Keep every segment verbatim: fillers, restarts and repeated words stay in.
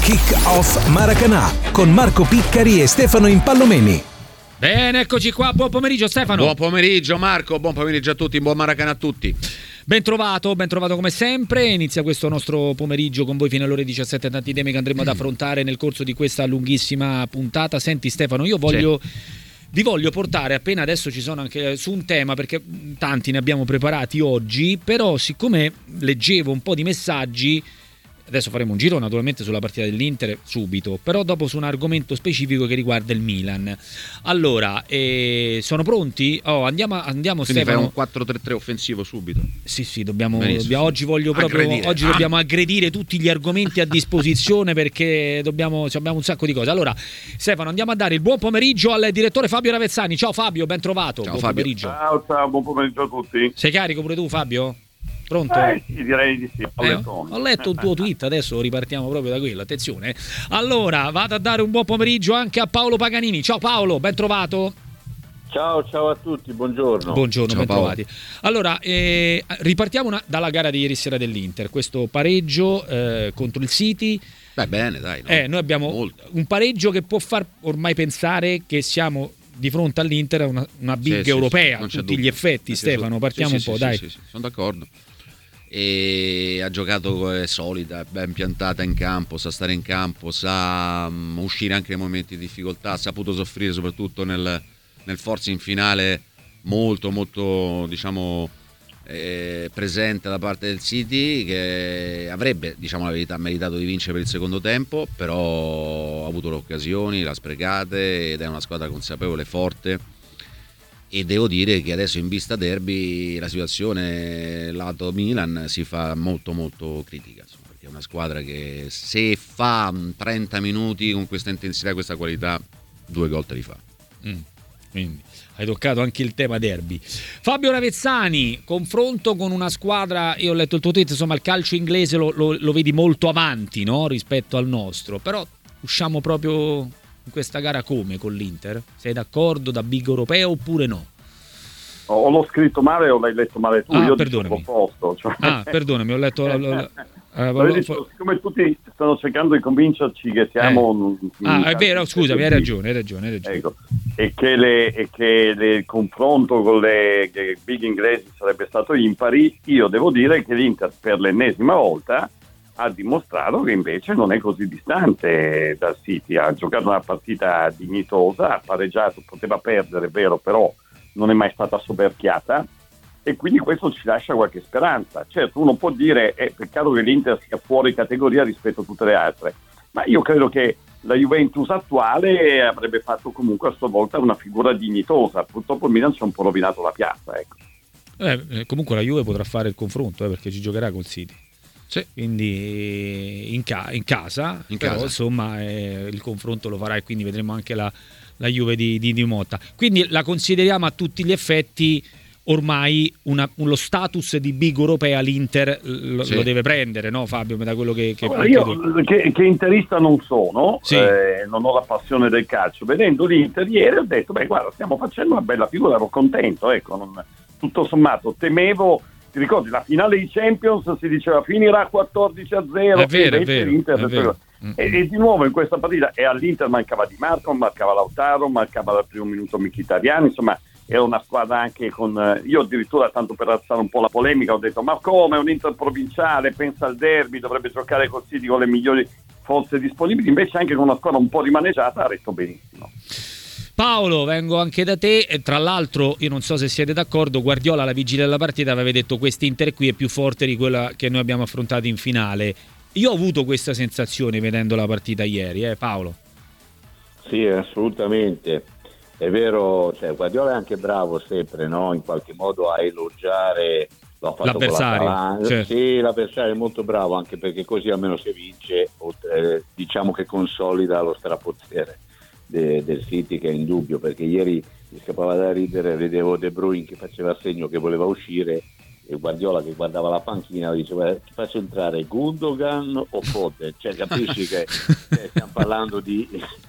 Kick Off Maracanã con Marco Piccari e Stefano Impallomeni. Bene, eccoci qua, buon pomeriggio Stefano. Buon pomeriggio Marco, buon pomeriggio a tutti, buon Maracanã a tutti. Ben trovato, ben trovato come sempre. Inizia questo nostro pomeriggio con voi fino alle ore diciassette, tanti temi che andremo ad affrontare nel corso di questa lunghissima puntata. Senti Stefano, io voglio... Sì. Vi voglio portare appena adesso ci sono anche su un tema, perché tanti ne abbiamo preparati oggi, però siccome leggevo un po' di messaggi, adesso faremo un giro naturalmente sulla partita dell'Inter subito, però dopo su un argomento specifico che riguarda il Milan. Allora, eh, sono pronti? Oh, andiamo, andiamo Quindi Stefano. fai un quattro tre tre offensivo subito. Sì, sì, dobbiamo, dobbiamo oggi voglio proprio aggredire. oggi ah. dobbiamo aggredire tutti gli argomenti a disposizione perché dobbiamo abbiamo un sacco di cose. Allora, Stefano, andiamo a dare il buon pomeriggio al direttore Fabio Ravezzani. Ciao Fabio, ben trovato. Ciao buon Fabio. pomeriggio. Ciao, ciao, buon pomeriggio a tutti. Sei carico pure tu, Fabio? Pronto? Eh, sì, direi di sì. Eh, ho letto il tuo tweet, adesso ripartiamo proprio da quello, attenzione. Allora, vado a dare un buon pomeriggio anche a Paolo Paganini. Ciao Paolo, ben trovato. Ciao, ciao a tutti, buongiorno. Buongiorno, Ciao, ben Paolo. trovati. Allora, eh, ripartiamo una, dalla gara di ieri sera dell'Inter, questo pareggio eh, contro il City. Beh, bene, dai. No? Eh, noi abbiamo Molto. un pareggio che può far ormai pensare che siamo di fronte all'Inter a una, una big Sì, europea sì, a sì, tutti dubbio. gli effetti. Non c'è Stefano, dubbio. partiamo Sì, un sì, po', sì, dai. Sì, sì, sono d'accordo. E ha giocato, è solida, ben piantata in campo, sa stare in campo, sa um, uscire anche nei momenti di difficoltà, ha saputo soffrire soprattutto nel, nel forcing finale molto molto diciamo eh, presente da parte del City, che avrebbe, diciamo la verità, meritato di vincere per il secondo tempo, però ha avuto le occasioni, l'ha sprecate ed è una squadra consapevole, forte. E devo dire che adesso in vista derby la situazione lato Milan si fa molto molto critica, insomma, perché è una squadra che se fa trenta minuti con questa intensità e questa qualità due gol te li fa. Mm, quindi hai toccato anche il tema derby. Fabio Ravezzani, confronto con una squadra, io ho letto il tuo tweet, insomma il calcio inglese lo, lo, lo vedi molto avanti, no? Rispetto al nostro, però usciamo proprio in questa gara come con l'Inter? Sei d'accordo da big europeo oppure no? O l'ho scritto male o l'hai letto male tu? Ah, Io perdonami. dico l'opposto, cioè... Ah, perdonami, ho letto la, la, la, la, Ho detto, siccome tutti stanno cercando di convincerci che siamo... Eh. Ah, è vero, scusami, hai ragione, hai ragione, hai ragione. Ecco. E che, le, e che le, il confronto con le che big inglesi sarebbe stato impari, io devo dire che l'Inter per l'ennesima volta ha dimostrato che invece non è così distante dal City. Ha giocato una partita dignitosa, ha pareggiato, poteva perdere, è vero, però non è mai stata soverchiata, e quindi questo ci lascia qualche speranza. Certo, uno può dire è peccato che l'Inter sia fuori categoria rispetto a tutte le altre, ma io credo che la Juventus attuale avrebbe fatto comunque a sua volta una figura dignitosa. Purtroppo il Milan ci ha un po' rovinato la piazza, ecco. Eh, comunque la Juve potrà fare il confronto, eh, perché ci giocherà col City. Sì. Quindi in, ca- in casa, in però casa. insomma eh, il confronto lo farà e quindi vedremo anche la, la Juve di, di, di Motta. Quindi la consideriamo a tutti gli effetti ormai una, lo status di big europea l'Inter lo, sì. lo deve prendere, no Fabio? Da quello che, che allora, io che, che interista non sono, sì. eh, non ho la passione del calcio. Vedendo l'Inter ieri ho detto, beh guarda, stiamo facendo una bella figura, ero contento, ecco, non, tutto sommato temevo. Ti ricordi, la finale di Champions si diceva finirà quattordici a zero, è vero, è vero, l'Inter, è vero. E, e di nuovo in questa partita, e all'Inter mancava Di Marco, mancava Lautaro, mancava dal primo minuto Mkhitaryan, insomma era una squadra anche con, io addirittura, tanto per alzare un po' la polemica, ho detto ma come un Inter provinciale, pensa al derby, dovrebbe giocare col City con le migliori forze disponibili, invece anche con una squadra un po' rimaneggiata ha retto benissimo. Paolo, vengo anche da te, e tra l'altro io non so se siete d'accordo, Guardiola alla vigilia della partita aveva detto quest'Inter qui è più forte di quella che noi abbiamo affrontato in finale. Io ho avuto questa sensazione vedendo la partita ieri, eh Paolo? Sì, assolutamente, è vero, cioè, Guardiola è anche bravo sempre, no? In qualche modo a elogiare l'ha fatto l'avversario, con certo. Sì, l'avversario è molto bravo, anche perché così almeno se vince, oltre, diciamo che consolida lo strapotere De, del City, che è in dubbio, perché ieri mi scappava da ridere, vedevo De Bruyne che faceva segno che voleva uscire e Guardiola che guardava la panchina diceva ti faccio entrare Gundogan o Foden, cioè capisci che eh, stiamo parlando di,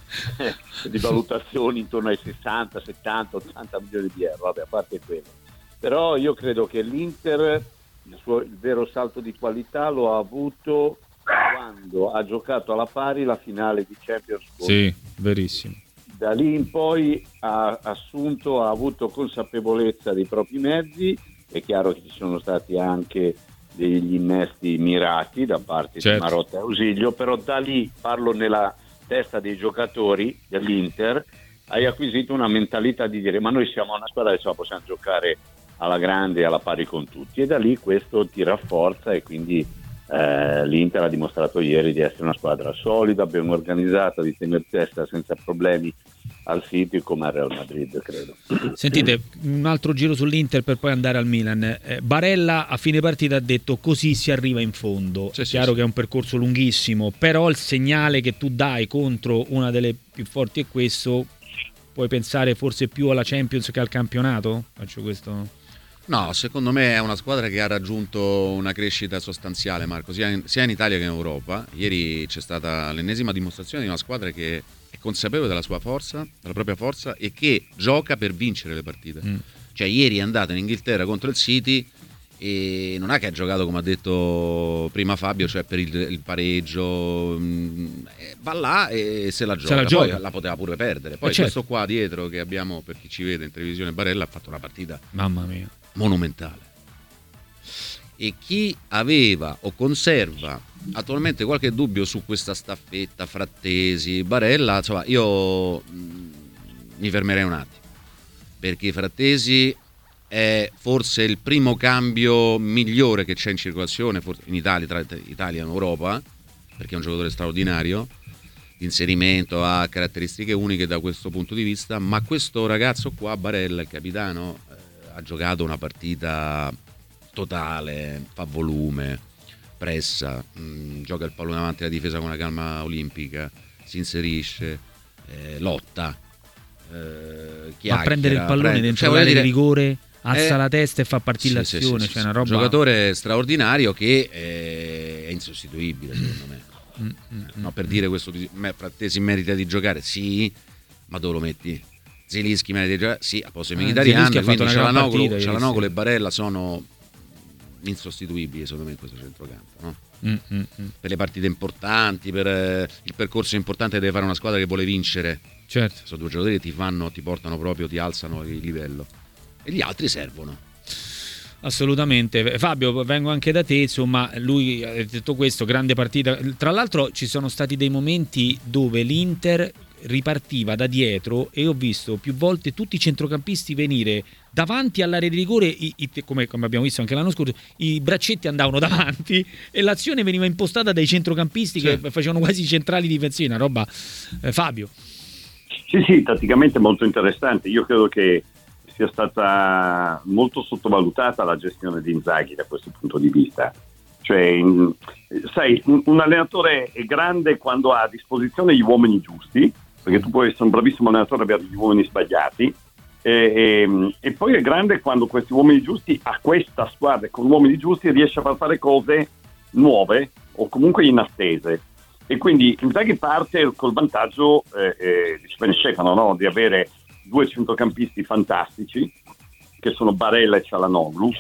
di valutazioni intorno ai sessanta, settanta, ottanta milioni di euro, vabbè, a parte quello, però io credo che l'Inter il, suo, il vero salto di qualità lo ha avuto quando ha giocato alla pari la finale di Champions League. Sì, verissimo. Da lì in poi ha assunto, ha avuto consapevolezza dei propri mezzi. È chiaro che ci sono stati anche degli innesti mirati da parte certo. di Marotta e Ausilio, però da lì, parlo nella testa dei giocatori dell'Inter, hai acquisito una mentalità di dire ma noi siamo una squadra che possiamo giocare alla grande e alla pari con tutti, e da lì questo ti rafforza, e quindi eh, l'Inter ha dimostrato ieri di essere una squadra solida, ben organizzata, di tenere testa senza problemi al City come al Real Madrid, credo. Sentite, un altro giro sull'Inter per poi andare al Milan. eh, Barella a fine partita ha detto così si arriva in fondo. Sì, È sì, chiaro sì. che è un percorso lunghissimo, però il segnale che tu dai contro una delle più forti è questo. Puoi pensare forse più alla Champions che al campionato? Faccio questo. No, secondo me è una squadra che ha raggiunto una crescita sostanziale, Marco, sia in, sia in Italia che in Europa. Ieri c'è stata l'ennesima dimostrazione di una squadra che è consapevole della sua forza, della propria forza, e che gioca per vincere le partite. Mm. Cioè ieri è andata in Inghilterra contro il City e non è che ha giocato, come ha detto prima Fabio, cioè per il, il pareggio, mh, va là e se la gioca, se la, poi gioca. la poteva pure perdere. Poi eh certo. questo qua dietro che abbiamo, per chi ci vede in televisione, Barella ha fatto una partita mamma mia monumentale, e chi aveva o conserva attualmente qualche dubbio su questa staffetta Frattesi, Barella, insomma, io mh, mi fermerei un attimo, perché Frattesi è forse il primo cambio migliore che c'è in circolazione, forse in Italia, tra Italia e Europa, perché è un giocatore straordinario, di inserimento, ha caratteristiche uniche da questo punto di vista, ma questo ragazzo qua, Barella, il capitano, eh, ha giocato una partita totale, fa volume, pressa, mh, gioca il pallone avanti alla difesa con una calma olimpica, si inserisce, eh, lotta, eh, chiacchiera, a prendere il pallone prende, dentro cioè, l'area dire, di rigore, alza eh, la testa e fa partire sì, l'azione, sì, sì, cioè sì, una roba. Un giocatore straordinario che eh, è insostituibile secondo me. Mm, mm, No, per dire questo, Frattesi merita di giocare, sì, ma dove lo metti? Zelinski merita di giocare, sì, a posto di Eh, Mkhitaryan, Zelinski ha quindi fatto una gran Cialanoglu, partita, Cialanoglu ieri e Barella sono insostituibili secondo me in questo centrocampo, no? Mm, mm, mm. Per le partite importanti, per eh, il percorso importante che deve fare una squadra che vuole vincere. Certo. Sono due giocatori che ti fanno, ti portano proprio, ti alzano il livello, e gli altri servono. Assolutamente. Fabio, vengo anche da te, insomma, lui ha detto questo, grande partita. Tra l'altro ci sono stati dei momenti dove l'Inter ripartiva da dietro e ho visto più volte tutti i centrocampisti venire davanti all'area di rigore, i, i, come, come abbiamo visto anche l'anno scorso, i braccetti andavano davanti e l'azione veniva impostata dai centrocampisti, sì, che facevano quasi centrali difensivi, una roba. eh, Fabio. Sì, sì, tatticamente molto interessante. Io credo che sia stata molto sottovalutata la gestione di Inzaghi da questo punto di vista. Cioè, in, sai, un, un allenatore è grande quando ha a disposizione gli uomini giusti, perché tu puoi essere un bravissimo allenatore e avere gli uomini sbagliati, e, e, e poi è grande quando questi uomini giusti, a questa squadra con uomini giusti, riesce a far fare cose nuove o comunque inattese. E quindi Inzaghi parte col vantaggio eh, eh, di Stefano, no? Di avere due centrocampisti fantastici che sono Barella e Cialanoglu,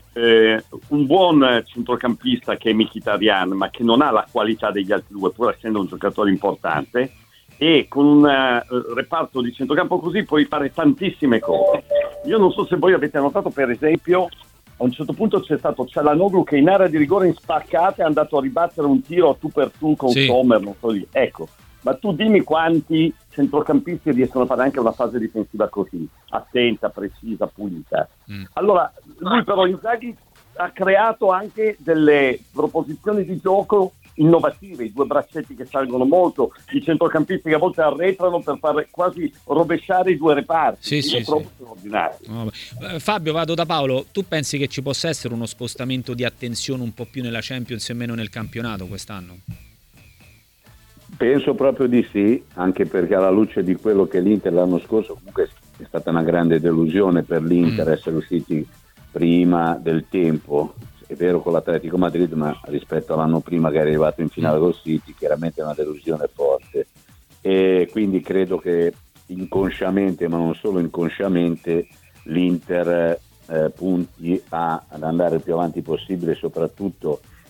eh, un buon centrocampista che è Mkhitaryan, ma che non ha la qualità degli altri due pur essendo un giocatore importante, e con un uh, reparto di centrocampo così puoi fare tantissime cose. Io non so se voi avete notato, per esempio, a un certo punto c'è stato Cialanoglu che in area di rigore in spaccata è andato a ribattere un tiro a tu per tu con sì. Sommer, non so lì. Ecco, ma tu dimmi quanti centrocampisti riescono a fare anche una fase difensiva così, attenta, precisa, pulita. Mm. Allora, lui però Inzaghi ha creato anche delle proposizioni di gioco innovative, i due braccetti che salgono molto, i centrocampisti che a volte arretrano per far quasi rovesciare i due reparti. Sì, sì, è sì. proprio straordinario. No, Fabio, vado da Paolo. Tu pensi che ci possa essere uno spostamento di attenzione un po' più nella Champions e meno nel campionato quest'anno? Penso proprio di sì, anche perché alla luce di quello che l'Inter l'anno scorso, comunque è stata una grande delusione per l'Inter mm. essere usciti prima del tempo. È vero con l'Atletico Madrid, ma rispetto all'anno prima che è arrivato in finale col City, chiaramente è una delusione forte. E quindi credo che inconsciamente, ma non solo inconsciamente, l'Inter eh, punti a, ad andare il più avanti possibile, soprattutto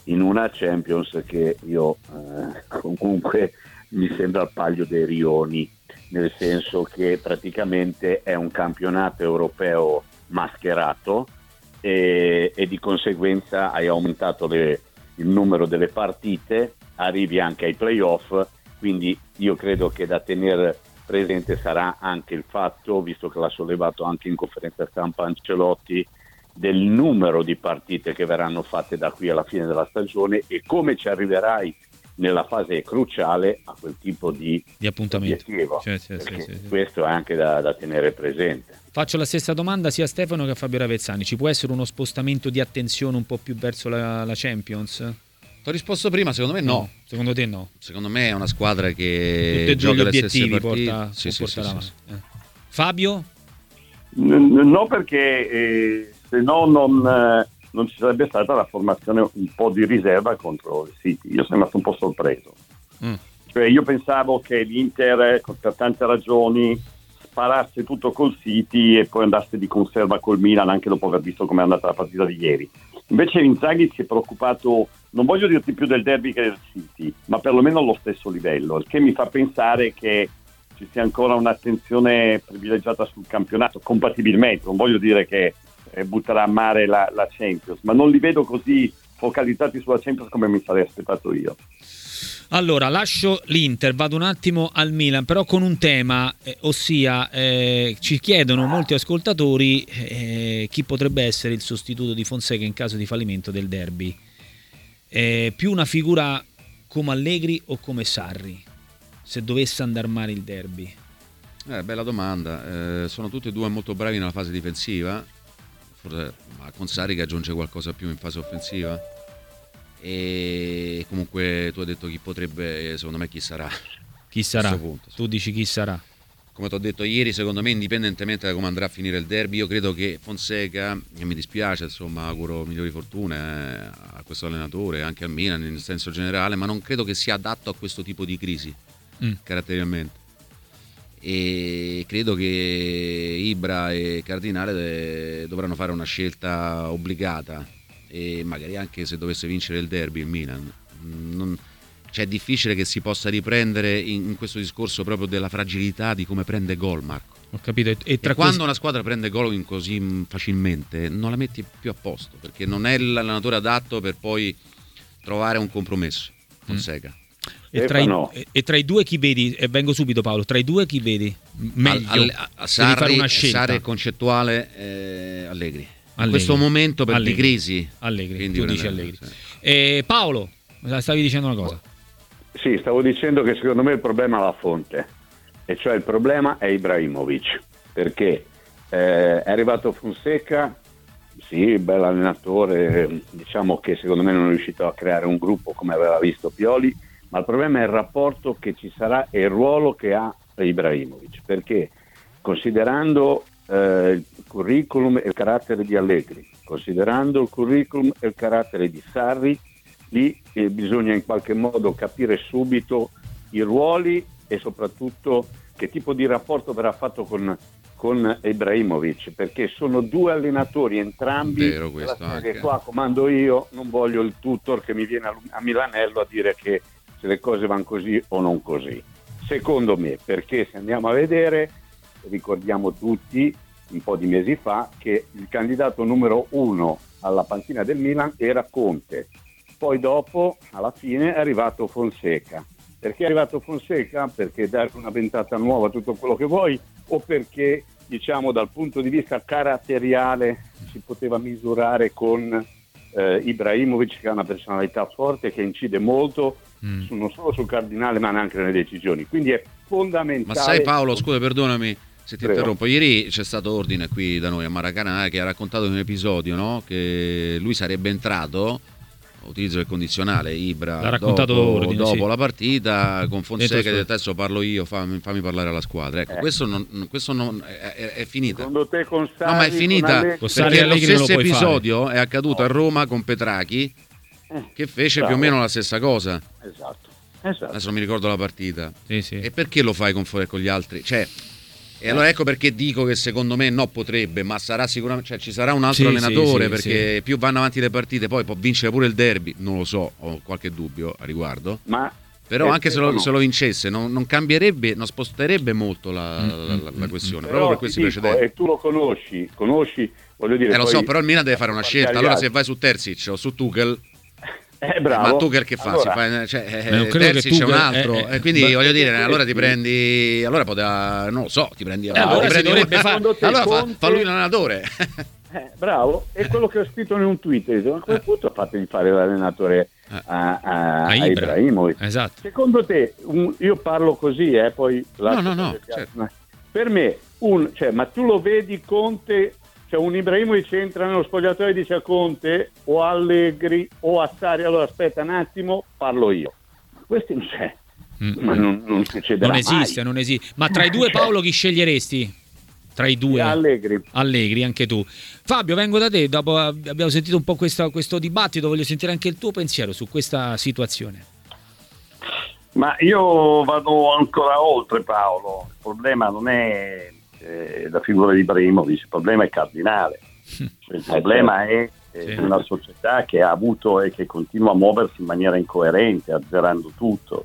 in una Champions che io eh, comunque mi sembra il paglio dei rioni, nel senso che praticamente è un campionato europeo mascherato e, e di conseguenza hai aumentato le, il numero delle partite, arrivi anche ai playoff, quindi io credo che da tenere presente sarà anche il fatto, visto che l'ha sollevato anche in conferenza stampa Ancelotti, del numero di partite che verranno fatte da qui alla fine della stagione e come ci arriverai nella fase cruciale a quel tipo di, di appuntamento. Obiettivo, cioè, sì, sì, sì, sì. Questo è anche da, da tenere presente. Faccio la stessa domanda sia a Stefano che a Fabio Ravezzani: ci può essere uno spostamento di attenzione un po' più verso la, la Champions? Ti ho risposto prima, secondo me no. no. Secondo te no? Secondo me è una squadra che tutti e due gioca gli le stesse obiettivi partite. porta, Sì, sì, porta sì, avanti. sì. Eh. Fabio? No, perché eh, se no non, eh, non ci sarebbe stata la formazione un po' di riserva contro il City. Io sono rimasto un po' sorpreso. Mm. Cioè, io pensavo che l'Inter, per tante ragioni, sparasse tutto col City e poi andasse di conserva col Milan, anche dopo aver visto come è andata la partita di ieri. Invece Inzaghi si è preoccupato, non voglio dirti più del derby che del City, ma perlomeno allo stesso livello, il che mi fa pensare che ci sia ancora un'attenzione privilegiata sul campionato, compatibilmente. Non voglio dire che eh, butterà a mare la, la Champions, ma non li vedo così focalizzati sulla Champions come mi sarei aspettato io. Allora, lascio l'Inter, vado un attimo al Milan, però con un tema, eh, ossia eh, ci chiedono molti ascoltatori eh, chi potrebbe essere il sostituto di Fonseca in caso di fallimento del derby. Eh, più una figura come Allegri o come Sarri, se dovesse andare male il derby? Eh, bella domanda. Eh, sono tutti e due molto bravi nella fase difensiva, forse, ma con Sarri che aggiunge qualcosa più in fase offensiva. E comunque tu hai detto chi potrebbe, secondo me chi sarà. Chi sarà? Punto, tu dici chi sarà? Come ti ho detto ieri, secondo me indipendentemente da come andrà a finire il derby, io credo che Fonseca, che mi dispiace, insomma auguro migliori fortune eh, a questo allenatore, anche al Milan in senso generale, ma non credo che sia adatto a questo tipo di crisi mm. caratterialmente, e credo che Ibra e Cardinale dovranno fare una scelta obbligata, e magari anche se dovesse vincere il derby il Milan non, cioè è difficile che si possa riprendere in, in questo discorso proprio della fragilità di come prende gol, Marco. Ho capito. E, e, tra e quando questi... una squadra prende gol così facilmente non la metti più a posto, perché non è l'allenatore adatto per poi trovare un compromesso. Fonseca. Mm. E, tra i, e tra i due chi vedi? E vengo subito Paolo. Tra i due chi vedi meglio? Al, al, a Sarri, fare una scelta. Sarri concettuale eh, Allegri. In questo momento per Allegri. di crisi Allegri, tu dici Allegri. Sì. Eh, Paolo, stavi dicendo una cosa? Sì, stavo dicendo che secondo me il problema è la fonte, e cioè il problema è Ibrahimovic, perché eh, è arrivato Fonseca, sì, bel allenatore, diciamo che secondo me non è riuscito a creare un gruppo come aveva visto Pioli, ma il problema è il rapporto che ci sarà e il ruolo che ha Ibrahimovic, perché considerando eh, il curriculum e il carattere di Allegri, considerando il curriculum e il carattere di Sarri, lì eh, bisogna in qualche modo capire subito i ruoli e soprattutto che tipo di rapporto verrà fatto con, con Ibrahimovic, perché sono due allenatori entrambi. Vero questo anche. Qua comando io, non voglio il tutor che mi viene a, a Milanello a dire che se le cose vanno così o non così. Secondo me, perché se andiamo a vedere, ricordiamo tutti un po' di mesi fa che il candidato numero uno alla panchina del Milan era Conte. Poi dopo, alla fine, è arrivato Fonseca. Perché è arrivato Fonseca? Perché dare una ventata nuova a tutto quello che vuoi, o perché, diciamo, dal punto di vista caratteriale si poteva misurare con eh, Ibrahimovic, che ha una personalità forte, che incide molto mm. su, non solo sul cardinale, ma anche nelle decisioni. Quindi è fondamentale. Ma sai Paolo, scusa, perdonami se ti Prego. interrompo, ieri c'è stato ordine qui da noi a Maracanã che ha raccontato in un episodio, no? Che lui sarebbe entrato, utilizzo il condizionale, Ibra, l'ha raccontato dopo, ordine, dopo sì. la partita con Fonseca, Detto, e adesso parlo io, fammi, fammi parlare alla squadra. Ecco, eh. questo, non, questo non è, è, è finita. Secondo te con Sarri, no, ma è finita, perché lo stesso episodio fare. È accaduto no. a Roma con Petrachi, eh, che fece bravo. più o meno la stessa cosa. Esatto. esatto. Adesso non mi ricordo la partita. Sì, sì. E perché lo fai con, con gli altri? Cioè, E allora ecco perché dico che secondo me no, potrebbe, ma sarà sicuramente, cioè ci sarà un altro Sì, allenatore, sì, sì, perché sì. più vanno avanti le partite, poi può vincere pure il derby, non lo so, ho qualche dubbio a riguardo. Ma Però eh, anche se lo, no. se lo vincesse non, non cambierebbe, non sposterebbe molto la, la, la, la questione, Però proprio per questi ti dico, precedenti. e tu lo conosci, conosci, voglio dire. Eh lo poi- so, però il Milan deve fare una scelta. Allora se Magari- vai su Terzic o su Tuchel, Eh, bravo. ma Tuchel che fa? Allora, Si fa cioè, eh, Ma non credo che Terzic è un Tuchel- altro, eh, eh, e quindi beh, voglio dire, perché- allora ti prendi, allora poteva, non lo so, ti prendi, Eh, allora ti si prendi dovrebbe un- fare- Secondo te allora fa, Conte- fa lui l'allenatore. Eh, bravo, è quello che ho scritto in un tweet. Ma a quel punto fatemi fare l'allenatore a, a, A a Ibra. Ibrahimovic. Esatto. Secondo te, un- io parlo così, eh, poi lascio no, no, che- certo. per me, un, cioè, ma tu lo vedi Conte, cioè un Ibrahimovic entra nello spogliatoio e dice a Conte o a Allegri o a Sarri, allora aspetta un attimo, parlo io. Questi non c'è, Mm. ma non, non succederà Non esiste, mai. non esiste. Ma tra i due, Paolo, chi sceglieresti? Tra i due? Allegri. Allegri, anche tu. Fabio, vengo da te, dopo abbiamo sentito un po' questo, questo dibattito, voglio sentire anche il tuo pensiero su questa situazione. Ma io vado ancora oltre, Paolo. Il problema non è eh, la figura di Ibrahimovic, il problema è cardinale. Cioè, il problema è eh, Sì. una società che ha avuto e che continua a muoversi in maniera incoerente, azzerando tutto.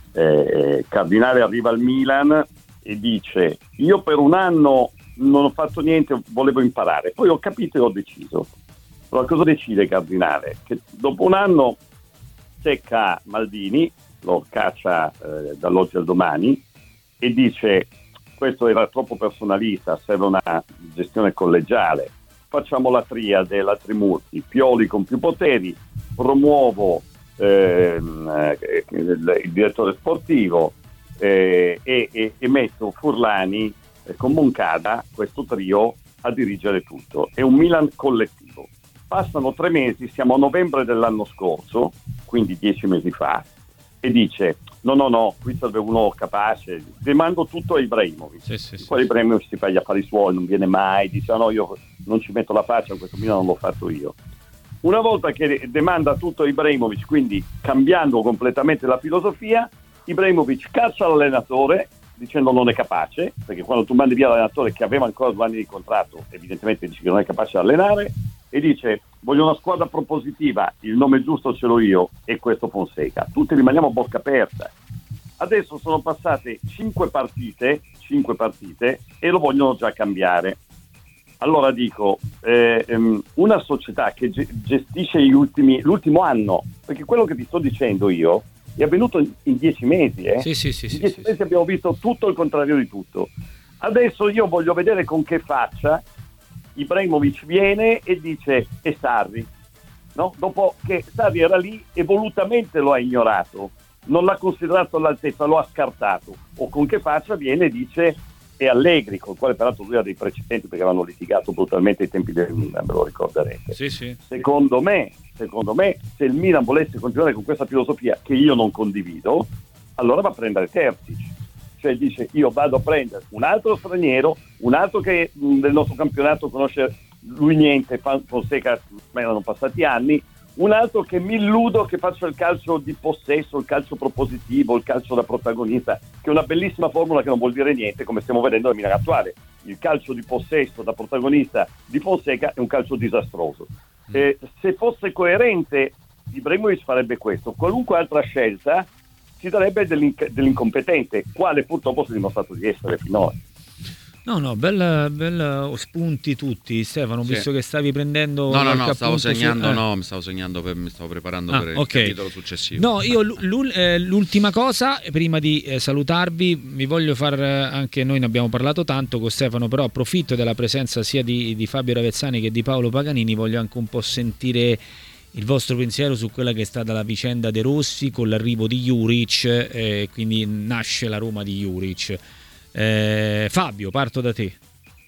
Eh, Cardinale arriva al Milan e dice: io per un anno non ho fatto niente, volevo imparare, poi ho capito e ho deciso. Allora cosa decide Cardinale? Che dopo un anno secca Maldini, lo caccia eh, dall'oggi al domani e dice: questo era troppo personalista, serve una gestione collegiale, facciamo la triade, la Trimurti, Pioli con più poteri, promuovo ehm, eh, il, il direttore sportivo eh, e, e, e metto Furlani eh, con Moncada, questo trio, a dirigere tutto. È un Milan collettivo. Passano tre mesi, siamo a novembre dell'anno scorso, quindi dieci mesi fa, e dice: no no no, qui serve uno capace, demando tutto a Ibrahimovic. Sì, sì, sì. Poi Ibrahimovic si fa gli affari suoi, non viene mai, dice: no, io non ci metto la faccia, questo Milan non l'ho fatto io. Una volta che demanda tutto a Ibrahimovic, quindi cambiando completamente la filosofia, Ibrahimovic caccia l'allenatore dicendo non è capace, perché quando tu mandi via l'allenatore che aveva ancora due anni di contratto, evidentemente dice che non è capace di allenare, e dice: voglio una squadra propositiva, il nome giusto ce l'ho io, e questo Fonseca. Tutti rimaniamo a bocca aperta. Adesso sono passate cinque partite, cinque partite e lo vogliono già cambiare. Allora dico, eh, ehm, una società che ge- gestisce gli ultimi, l'ultimo anno, perché quello che ti sto dicendo io è avvenuto in, in dieci mesi, eh? Sì, sì, sì, in sì, dieci sì, mesi sì. abbiamo visto tutto il contrario di tutto. Adesso io voglio vedere con che faccia Ibrahimovic viene e dice: è Sarri, no? Dopo che Sarri era lì e volutamente lo ha ignorato, non l'ha considerato all'altezza, lo ha scartato. O con che faccia viene e dice: è Allegri, con il quale peraltro lui ha dei precedenti perché avevano litigato brutalmente ai tempi del Milan, ve lo ricorderete. Sì, sì. Secondo me, secondo me, se il Milan volesse continuare con questa filosofia che io non condivido, allora va a prendere Terzic. Cioè dice: io vado a prendere un altro straniero, un altro che mh, del nostro campionato conosce lui niente, Fonseca, ma erano passati anni, un altro che mi illudo che faccia il calcio di possesso, il calcio propositivo, il calcio da protagonista, che è una bellissima formula che non vuol dire niente, come stiamo vedendo nel Milan attuale. Il calcio di possesso da protagonista di Fonseca è un calcio disastroso. Eh, se fosse coerente, Ibrahimovic farebbe questo. Qualunque altra scelta si darebbe dell'inc- dell'incompetente, quale purtroppo si è dimostrato di essere finora. No, no, bella, bella spunti tutti, Stefano, Sì. visto che stavi prendendo No, no, qualche no, stavo appunto su- segnando, eh. no, mi stavo segnando, per, mi stavo preparando Ah, per il ok. capitolo successivo. No, io l'ul- eh, l'ultima cosa, prima di eh, salutarvi, mi voglio far, eh, anche noi ne abbiamo parlato tanto con Stefano, però approfitto della presenza sia di, di Fabio Ravezzani che di Paolo Paganini, voglio anche un po' sentire il vostro pensiero su quella che è stata la vicenda De Rossi con l'arrivo di Juric, eh, quindi nasce la Roma di Juric. Eh, Fabio, parto da te.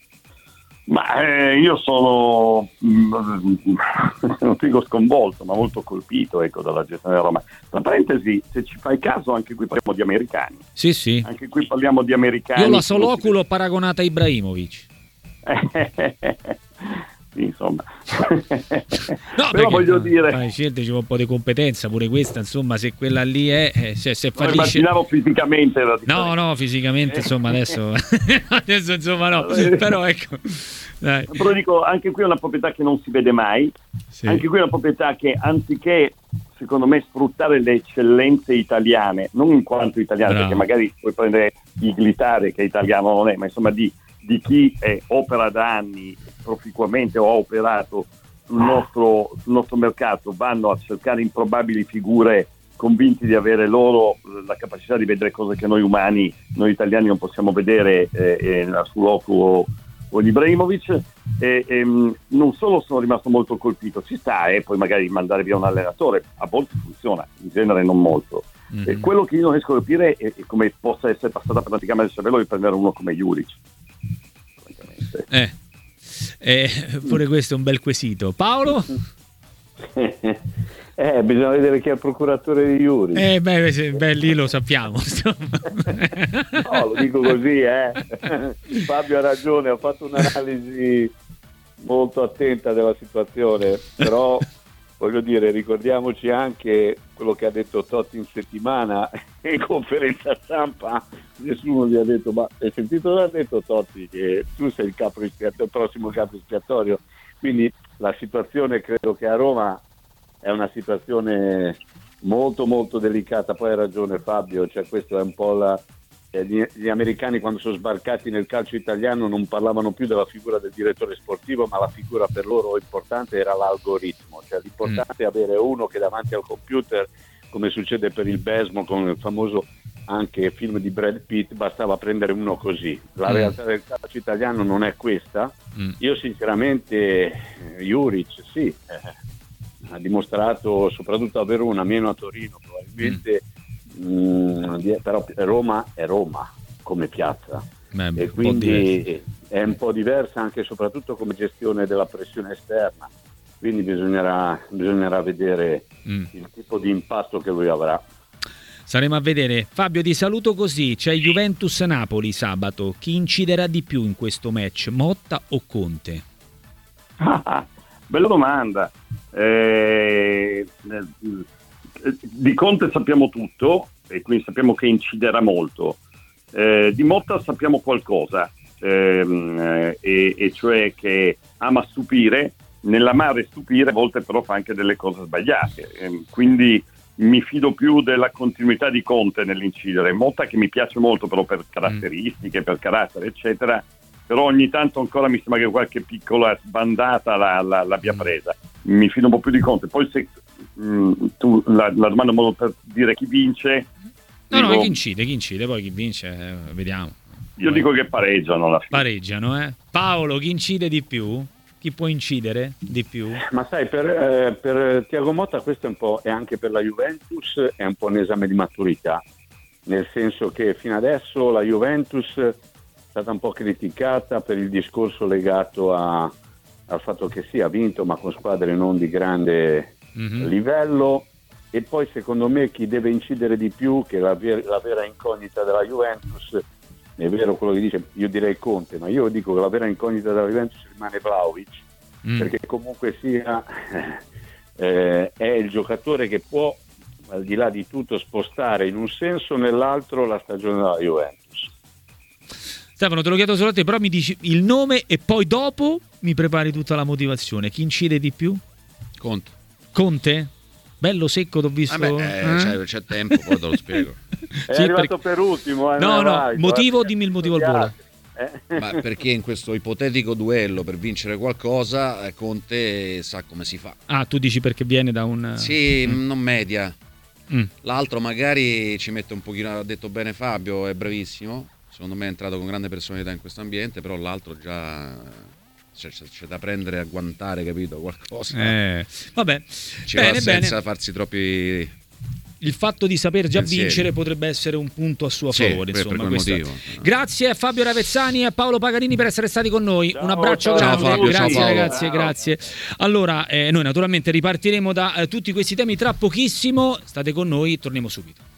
Ma eh, io sono mh, non dico sconvolto, ma molto colpito, ecco, dalla gestione della Roma. Tra parentesi, se ci fai caso, anche qui parliamo di americani. Sì, sì. Anche qui parliamo di americani. Io la Soloculo paragonata a Ibrahimovic. insomma. No, Però voglio no, dire, dai, scelte, ci vuole un po' di competenza pure questa, insomma, se quella lì è eh, se, se non fallisce... immaginavo fisicamente la no no fisicamente insomma adesso adesso insomma no, però ecco dai. Però dico, anche qui è una proprietà che non si vede mai, Sì. anche qui è una proprietà che anziché secondo me sfruttare le eccellenze italiane, non in quanto italiane, Bravo. perché magari puoi prendere Iglitare che italiano non è, ma insomma di, di chi eh, opera da anni proficuamente o ha operato sul nostro, sul nostro mercato, vanno a cercare improbabili figure convinti di avere loro la capacità di vedere cose che noi umani, noi italiani non possiamo vedere, eh, eh, la Suloku o, o Ibrahimovic, e, e, non solo sono rimasto molto colpito, ci sta e eh, poi magari mandare via un allenatore, a volte funziona, in genere non molto. Mm-hmm. E quello che io non riesco a capire è, è come possa essere passata praticamente il cervello di prendere uno come Juric. Eh, eh, pure questo è un bel quesito. Paolo? Eh, bisogna vedere chi è il procuratore di Juric. Eh, beh, se, beh, lì lo sappiamo. No, lo dico così, eh. Fabio ha ragione, ha fatto un'analisi molto attenta della situazione, però voglio dire, ricordiamoci anche quello che ha detto Totti in settimana in conferenza stampa. Nessuno gli ha detto, ma hai sentito cosa ha detto Totti, che tu sei il capo espiatorio, il prossimo capo espiatorio? Quindi la situazione, credo che a Roma è una situazione molto molto delicata. Poi ha ragione Fabio, cioè questo è un po' la, eh, gli, gli americani quando sono sbarcati nel calcio italiano non parlavano più della figura del direttore sportivo, ma la figura per loro importante era l'algoritmo, cioè l'importante mm. è avere uno che davanti al computer, come succede per il Besmo con il famoso anche film di Brad Pitt, bastava prendere uno così. La mm. realtà del calcio italiano non è questa. mm. Io sinceramente Juric sì, eh, ha dimostrato soprattutto a Verona, meno a Torino probabilmente, mm. mh, però Roma è Roma come piazza. Beh, e quindi è un po' diversa anche soprattutto come gestione della pressione esterna, quindi bisognerà, bisognerà vedere mm. il tipo di impatto che lui avrà. Saremo a vedere. Fabio, ti saluto così. C'è Juventus-Napoli sabato. Chi inciderà di più in questo match, Motta o Conte? Ah, bella domanda. Eh, di Conte sappiamo tutto e quindi sappiamo che inciderà molto. Eh, di Motta sappiamo qualcosa, eh, e, e cioè che ama stupire. Nell'amare stupire a volte però fa anche delle cose sbagliate, eh, quindi mi fido più della continuità di Conte nell'incidere. Motta che mi piace molto però per caratteristiche, mm. per carattere eccetera, però ogni tanto ancora mi sembra che qualche piccola sbandata la, la, l'abbia presa. Mi fido un po' più di Conte. Poi se mh, tu la, la domanda modo per dire chi vince, no dico, no chi incide chi incide poi chi vince eh, vediamo. Io poi dico che pareggiano alla fine. Pareggiano, eh. Paolo, chi incide di più? Chi può incidere di più? Ma sai, per, eh, per Thiago Motta questo è un po', e anche per la Juventus, è un po' un esame di maturità, nel senso che fino adesso la Juventus è stata un po' criticata per il discorso legato a, al fatto che sì, ha vinto ma con squadre non di grande mm-hmm. livello, e poi secondo me chi deve incidere di più, che la, ver- la vera incognita della Juventus, è vero quello che dice, io direi Conte, ma io dico che la vera incognita della Juventus rimane Vlahovic, mm. perché comunque sia eh, è il giocatore che può, al di là di tutto, spostare in un senso o nell'altro la stagione della Juventus. Stefano, te lo chiedo solo a te, però mi dici il nome e poi dopo mi prepari tutta la motivazione. Chi incide di più? Conte. Conte? Bello secco, t'ho visto. Vabbè, eh, eh? C'è, c'è tempo, poi te lo spiego. È sì, arrivato per... per ultimo. Eh, no, no, vai, motivo, guarda, dimmi il motivo al volo. Eh? Ma perché in questo ipotetico duello per vincere qualcosa Conte sa come si fa. Ah, tu dici perché viene da un... Sì, mm. non media. Mm. L'altro magari ci mette un pochino, ha detto bene Fabio, è bravissimo. Secondo me è entrato con grande personalità in questo ambiente, però l'altro già... C'è, c'è da prendere a guantare, capito? Qualcosa. Eh, vabbè, ci bene, va senza bene. farsi troppi. Il fatto di saper già pensieri. Vincere potrebbe essere un punto a suo sì, favore. per, Insomma, per questo... motivo. Grazie a Fabio Ravezzani e a Paolo Pagarini per essere stati con noi. Ciao, un abbraccio ciao, grande. Fabio, grazie ciao, ragazzi, ciao. grazie. Allora, eh, noi naturalmente ripartiremo da eh, tutti questi temi tra pochissimo. State con noi, torniamo subito.